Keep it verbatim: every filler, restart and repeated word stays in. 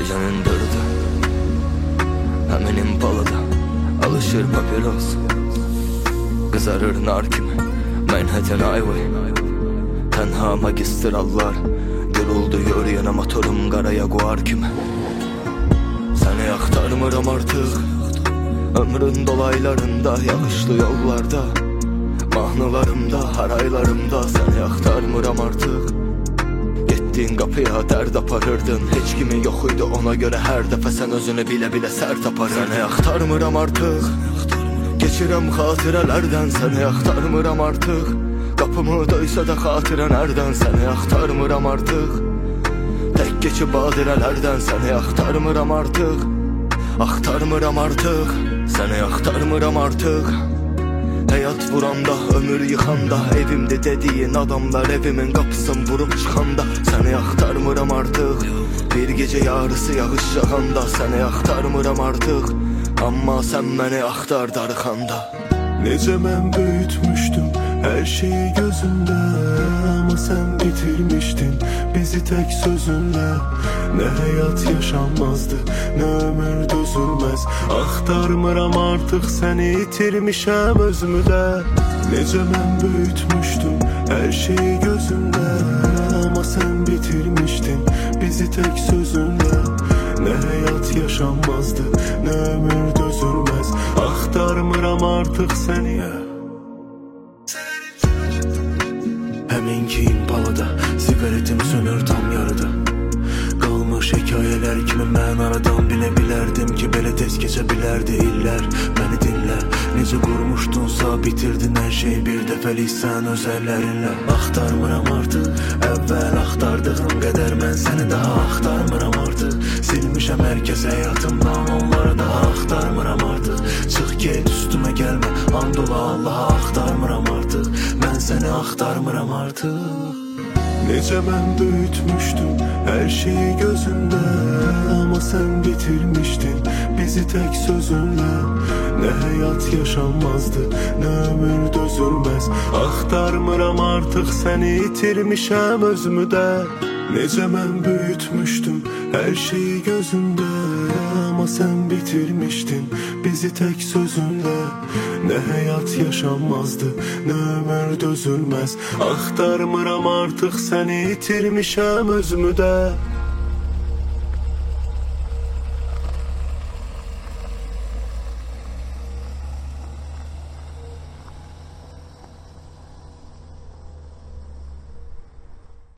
Gecenin dördü Həmin impalada alışır papiros, qızarır nar kimi Manhattan Highway. Tənha magistrallar gürüldü yürüyənə motorum qara Jaguar kimi. Səni axtarmıram artıq ömrün dolaylarında, yağışlı yollarda, mahnılarımda, haraylarımda. Səni axtarmıram artıq. Getdin qapıya dərd aparırdın, heç kimi yox idi ona görə hər dəfə sən özünü bilə-bilə sərt aparırdın. Səni axtarmıram artıq, geçirəm xatirələrdən. Səni axtarmıram artıq, qapımı döysə də xatirə nərdən. Səni axtarmıram artıq, tək geçib badirələrdən. Səni axtarmıram artıq, axtarmıram artıq. Səni axtarmıram artıq. Həyat vuranda, ömür yıxanda, evimdə dediyin adamlar evimin qapısını vurub çıxanda. Səni axtarmıram artıq, bir gecə yarısı yağış yağanda. Səni axtarmıram artıq, amma sən məni axtar darıxanda. Necə mən böyütmüşdüm hər şeyi gözündə, amma sən bitirmişdin bizi tək sözünlə. Nə həyat yaşanmazdı, nə ömür dözülməz. Axtarmıram artıq, səni itirmişəm özümdə. Necə mən böyütmüşdüm hər şeyi gözündə, amma sən bitirmişdin bizi tək sözünlə. Nə həyat yaşanmazdı, nə ömür dözülməz. Axtarmıram artıq səni. Həmin ki impalada siqaretim sönür tam yarıda. Qalmış hekayələr kimi mən aradan bilə bilərdim ki, belə tez keçə bilərdi illər. Məni dinlə, necə qurmuşdunsa bitirdin hər şey bir dəfəlik sən öz əllərinlə. Axtarmıram artıq, əvvəl axtardığım qədər mən səni daha axtarmıram artıq. Silmişəm hər kəs həyatımdan, onları daha axtarmıram artıq. Çıx get üstümə gəlmə, and ola Allaha axtarmıram artıq. Mən səni axtarmıram artıq. Necə mən böyütmüşdüm hər şeyi gözündə, amma sən bitirmişdin bizi tək sözünlə. Nə həyat yaşanmazdı, nə ömür dözülməz. Axtarmıram artıq, səni itirmişəm özümdə. Necə mən böyütmüşdüm hər şeyi gözündə, amma sən bitirmişdin bizi tək sözünlə. Nə həyat yaşanmazdı, nə ömür dözülməz. Axtarmıram artıq, səni itirmişəm özümdə.